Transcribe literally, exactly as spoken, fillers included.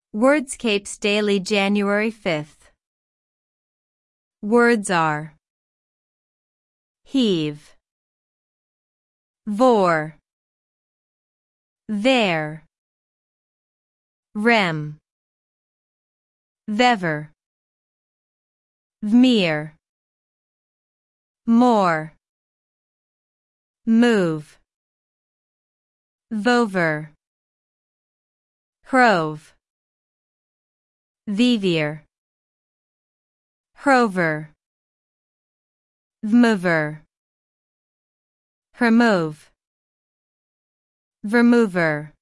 Wordscapes Daily January fifth. Words are heave, vor, there, rem, vever, vmeer, more, move, vover, hrove, vivier, hrover, vmover, hermove, vermover.